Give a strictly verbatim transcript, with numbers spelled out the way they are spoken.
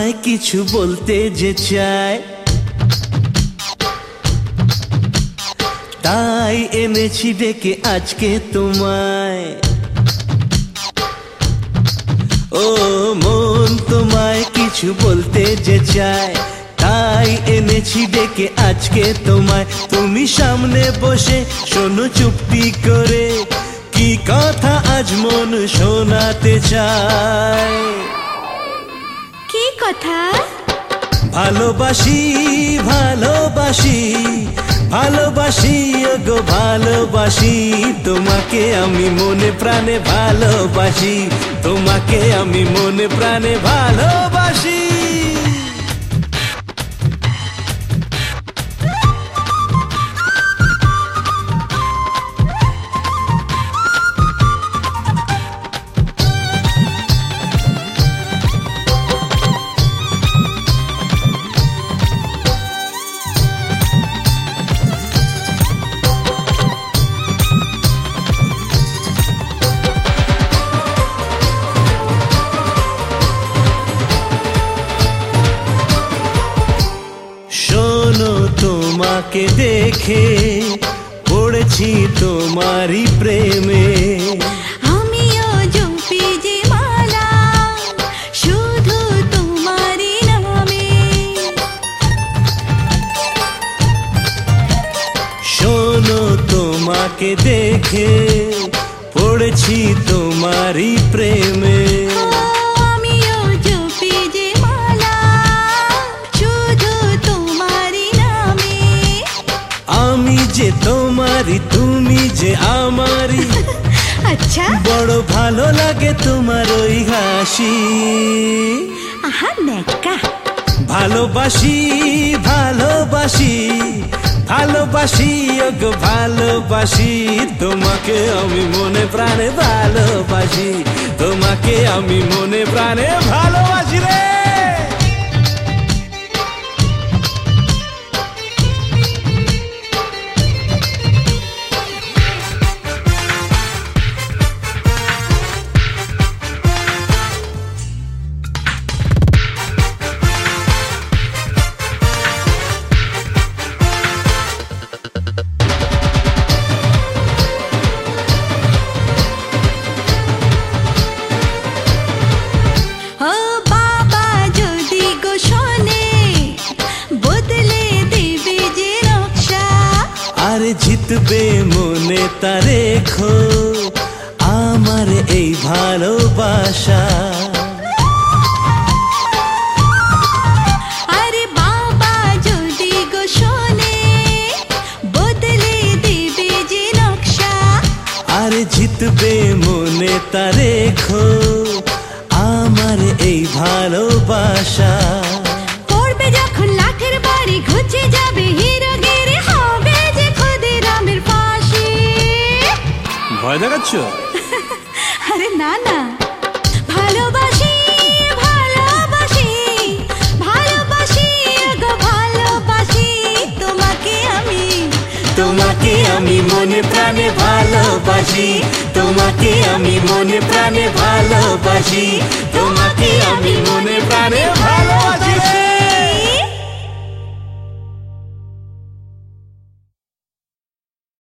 তোমায় কিছু বলতে যে চাই, তাই এনেছি ডেকে আজকে তোমায়। ও মন তোমায় কিছু বলতে যে চাই, তাই এনেছি ডেকে আজকে তোমায়। তুমি সামনে বসে শোনো চুপটি করে, কি কথা আজ মন শোনাতে চায়। কি কথা? ভালোবাসি ভালোবাসি ভালোবাসি ওগো ভালোবাসি, তোমাকে আমি মনে প্রাণে ভালোবাসি, তোমাকে আমি মনে প্রাণে ভালোবাসি। তোমাকে দেখে পড়েছি তোমারই প্রেমে, আমিও জপি যে মালা শুধু তোমারই নামে। শোনো তোমাকে দেখে পড়েছি তোমারই প্রেমে, আমিও জপি যে মালা শুধু তোমারই নামে। আমি যে তোমারই তুমি যে আমারই, আচ্ছা বড় ভালো লাগে তোমার ওই হাসি। আহা নেকা। ভালোবাসি ভালোবাসি ভালোবাসি ওগো ভালোবাসি, তোমাকে আমি মনে প্রাণে ভালোবাসি, তোমাকে আমি মনে প্রাণে ভালোবাসি রে। জিতবে মনে তা রেখো আমার এই ভালোবাসা। আরে বাবা যদি গো শোনে বদলে দেবে যে নকশা। আরে জিতবে মনে তা রেখো আমার এই ভালোবাসা। পড়বে যখন লাঠের বাড়ি ঘুচে যাবে হিরোগিরি, হবে যে ক্ষুদিরামের ফাঁসি। ভয় দেখাচ্ছ? আরে না না, ভালোবাসি ভালোবাসি ভালোবাসি গো ভালোবাসি, তোমাকে আমি তোমাকে আমি মনে প্রাণে ভালোবাসি, তোমাকে আমি মনে প্রাণে ভালোবাসি, তোমাকে আমি মনে প্রাণে